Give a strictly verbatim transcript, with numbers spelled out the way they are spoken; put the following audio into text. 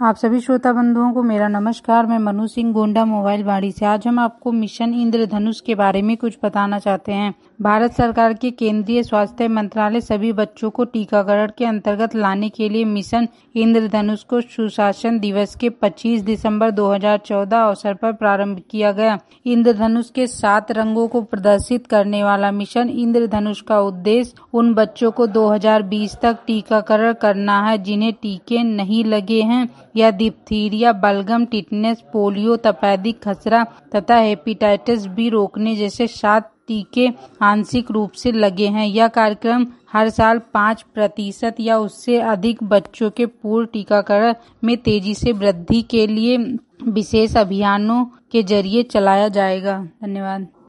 आप सभी श्रोता बंधुओं को मेरा नमस्कार। मैं मनु सिंह गोंडा मोबाइल बाड़ी से। आज हम आपको मिशन इंद्रधनुष के बारे में कुछ बताना चाहते हैं। भारत सरकार के केंद्रीय स्वास्थ्य मंत्रालय सभी बच्चों को टीकाकरण के अंतर्गत लाने के लिए मिशन इंद्रधनुष को सुशासन दिवस के पच्चीस दिसंबर दो हज़ार चौदह अवसर पर प्रारंभ किया गया। इंद्रधनुष के सात रंगों को प्रदर्शित करने वाला मिशन इंद्रधनुष का उद्देश्य उन बच्चों को दो हज़ार बीस तक टीकाकरण करना है जिन्हें टीके नहीं लगे हैं या डिप्थीरिया, बलगम, टिटनेस, पोलियो, तपेदिक खसरा तथा हेपेटाइटिस बी रोकने जैसे सात टीके आंशिक रूप से लगे हैं। यह कार्यक्रम हर साल पाँच प्रतिशत या उससे अधिक बच्चों के पूर्ण टीकाकरण में तेजी से वृद्धि के लिए विशेष अभियानों के जरिए चलाया जाएगा। धन्यवाद।